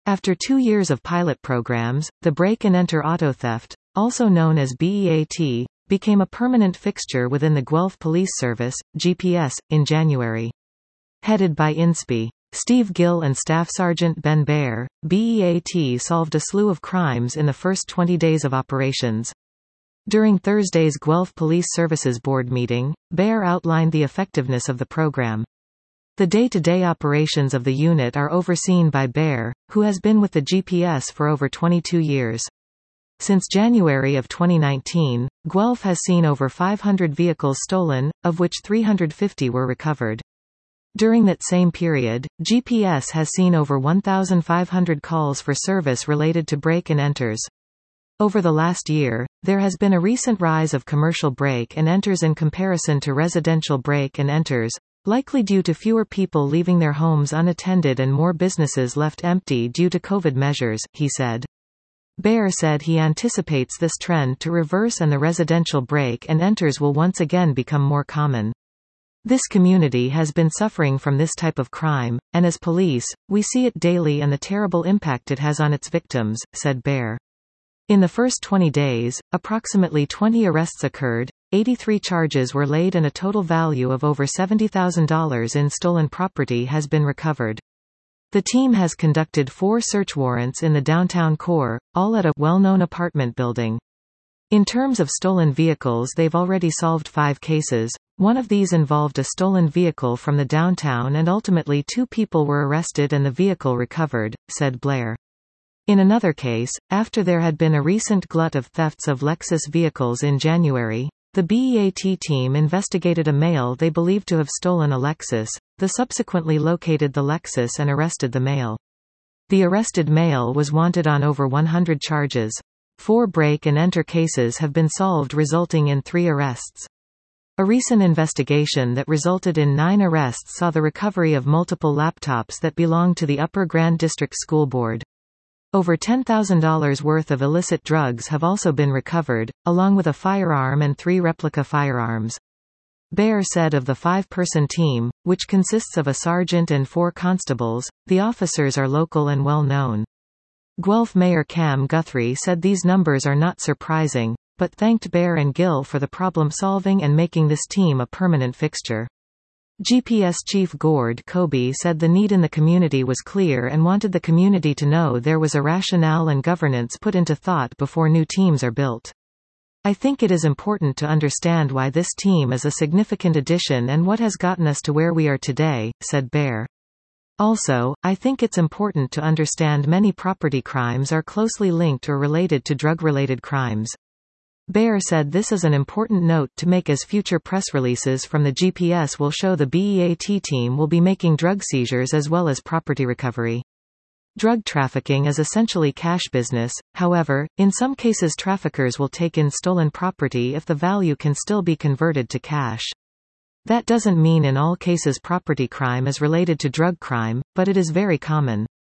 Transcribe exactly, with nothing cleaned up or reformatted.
After two years of pilot programs, the break-and-enter auto theft, also known as B E A T, became a permanent fixture within the Guelph Police Service, G P S, in January. Headed by I N S P. Steve Gill and Staff Sergeant Ben Baer, B E A T solved a slew of crimes in the first twenty days of operations. During Thursday's Guelph Police Services Board meeting, Baer outlined the effectiveness of the program. The day-to-day operations of the unit are overseen by Baer, who has been with the G P S for over twenty-two years. Since January of twenty nineteen, Guelph has seen over five hundred vehicles stolen, of which three hundred fifty were recovered. During that same period, G P S has seen over one thousand five hundred calls for service related to break-and-enters. Over the last year, there has been a recent rise of commercial break-and-enters in comparison to residential break-and-enters, likely due to fewer people leaving their homes unattended and more businesses left empty due to COVID measures, he said. Baer said he anticipates this trend to reverse and the residential break-and-enters will once again become more common. This community has been suffering from this type of crime, and as police, we see it daily and the terrible impact it has on its victims, said Baer. In the first twenty days, approximately twenty arrests occurred, eighty-three charges were laid and a total value of over seventy thousand dollars in stolen property has been recovered. The team has conducted four search warrants in the downtown core, all at a well-known apartment building. In terms of stolen vehicles, they've already solved five cases. One of these involved a stolen vehicle from the downtown and ultimately two people were arrested and the vehicle recovered, said Blair. In another case, after there had been a recent glut of thefts of Lexus vehicles in January, the B E A T team investigated a male they believed to have stolen a Lexus. They subsequently located the Lexus and arrested the male. The arrested male was wanted on over one hundred charges. Four break-and-enter cases have been solved, resulting in three arrests. A recent investigation that resulted in nine arrests saw the recovery of multiple laptops that belonged to the Upper Grand District School Board. Over ten thousand dollars worth of illicit drugs have also been recovered, along with a firearm and three replica firearms. Baer said of the five-person team, which consists of a sergeant and four constables, the officers are local and well-known. Guelph Mayor Cam Guthrie said these numbers are not surprising, but thanked Baer and Gill for the problem-solving and making this team a permanent fixture. G P S Chief Gord Kobe said the need in the community was clear and wanted the community to know there was a rationale and governance put into thought before new teams are built. I think it is important to understand why this team is a significant addition and what has gotten us to where we are today, said Baer. Also, I think it's important to understand many property crimes are closely linked or related to drug-related crimes. Baer said this is an important note to make as future press releases from the G P S will show the B E A T team will be making drug seizures as well as property recovery. Drug trafficking is essentially cash business, however, in some cases traffickers will take in stolen property if the value can still be converted to cash. That doesn't mean in all cases property crime is related to drug crime, but it is very common.